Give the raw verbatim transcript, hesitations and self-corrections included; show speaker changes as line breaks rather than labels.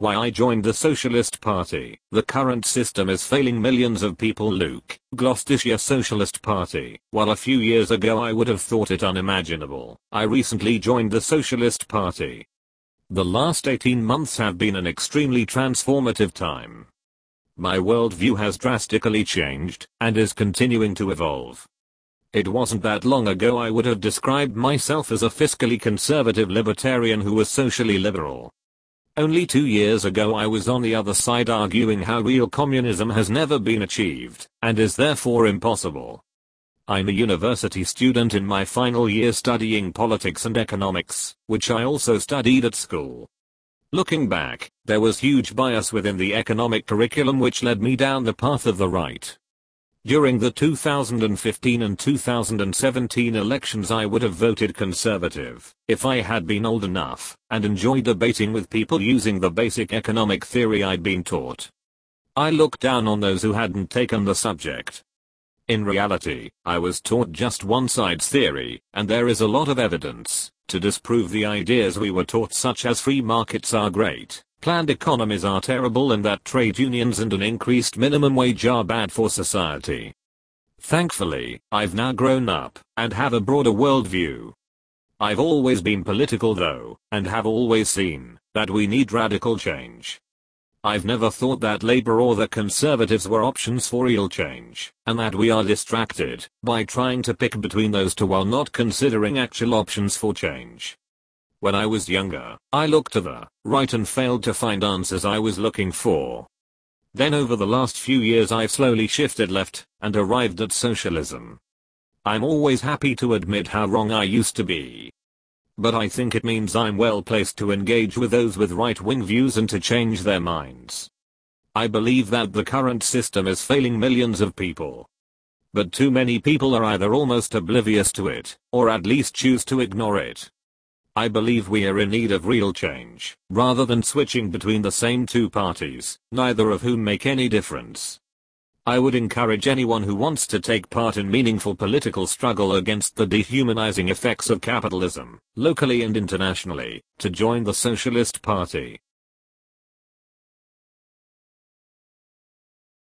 Why I joined the Socialist Party. The current system is failing millions of people. Luke, Gloucestershire Socialist Party. While a few years ago I would have thought it unimaginable, I recently joined the Socialist Party. The last eighteen months have been an extremely transformative time. My worldview has drastically changed, and is continuing to evolve. It wasn't that long ago I would have described myself as a fiscally conservative libertarian who was socially liberal. Only two years ago I was on the other side arguing how real communism has never been achieved, and is therefore impossible. I'm a university student in my final year studying politics and economics, which I also studied at school. Looking back, there was huge bias within the economic curriculum which led me down the path of the right. During the two thousand fifteen and two thousand seventeen elections I would have voted conservative, if I had been old enough, and enjoyed debating with people using the basic economic theory I'd been taught. I looked down on those who hadn't taken the subject. In reality, I was taught just one side's theory, and there is a lot of evidence to disprove the ideas we were taught, such as free markets are great, planned economies are terrible, and that trade unions and an increased minimum wage are bad for society. Thankfully, I've now grown up and have a broader worldview. I've always been political though, and have always seen that we need radical change. I've never thought that Labour or the Conservatives were options for real change, and that we are distracted by trying to pick between those two while not considering actual options for change. When I was younger, I looked to the right and failed to find answers I was looking for. Then over the last few years I've slowly shifted left and arrived at socialism. I'm always happy to admit how wrong I used to be. But I think it means I'm well placed to engage with those with right-wing views and to change their minds. I believe that the current system is failing millions of people. But too many people are either almost oblivious to it, or at least choose to ignore it. I believe we are in need of real change, rather than switching between the same two parties, neither of whom make any difference. I would encourage anyone who wants to take part in meaningful political struggle against the dehumanizing effects of capitalism, locally and internationally, to join the Socialist Party.